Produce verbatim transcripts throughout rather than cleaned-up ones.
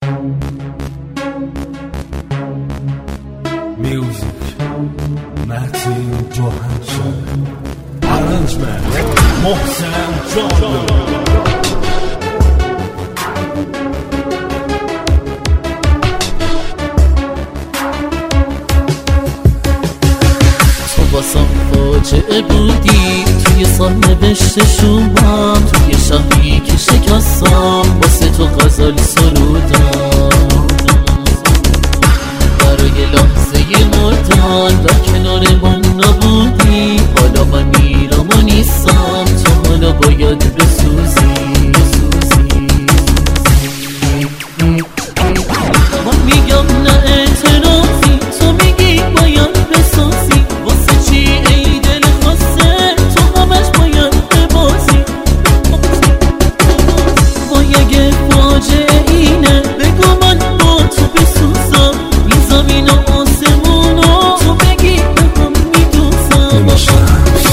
Music Martin Johansson, Arrangement محسن جان. واسم فاجعه بودی توی سرنوشت شومم، توی شهری که شکستم واسه تو غزل سرودم. برای لحظه مردن در کنار من نبودی، حالا من میرم و نیستم، تو حالا باید بسوزی. من میگم نه اعتراضی، تو میگی باید بسازی. واسه چی ای دل خسته تو همش باید ببازی؟ وای اگه فاجعه اینه بگو من با تو بسوزم. این زمین و آسمونو تو بگی به هم میدوزم.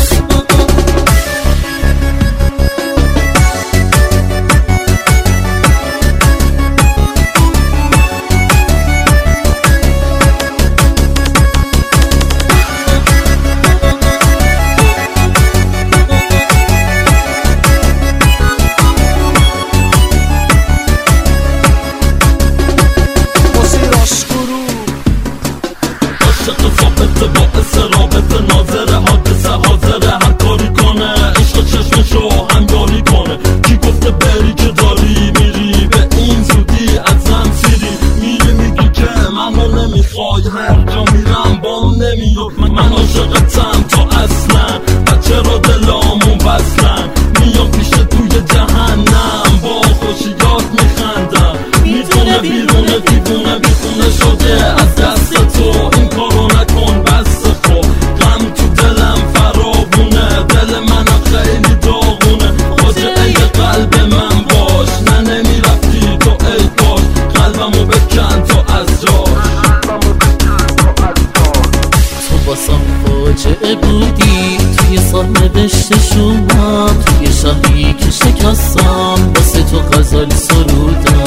رابطه ناظر حادثه حاضره هم کاری کنه، عشق چشمشو همگاری کنه. کی گفته بری که داری میری به این زودی ازم سیری؟ میری میگی که منو نمیخوای، هر جا میرم بام نمیاد. من عاشقتم تو اصلا، بچه را دلامون بستن. میام پیش توی جهنم با خوشیات میخندم. میدونه بیرونه دیوونه بیخونه شده از دست تو. این کارو نکن بس خب، غم تو دلم فرابونه. دل منم خیلی داغونه، فاجعه قلب من باش. نه نمیرفتی تو ای کاش، قلبمو بکن تو از جاش. تو واسم فاجعه بودی توی سرنوشت شومم، توی شهری که شکستم واسه تو غزل سرودم.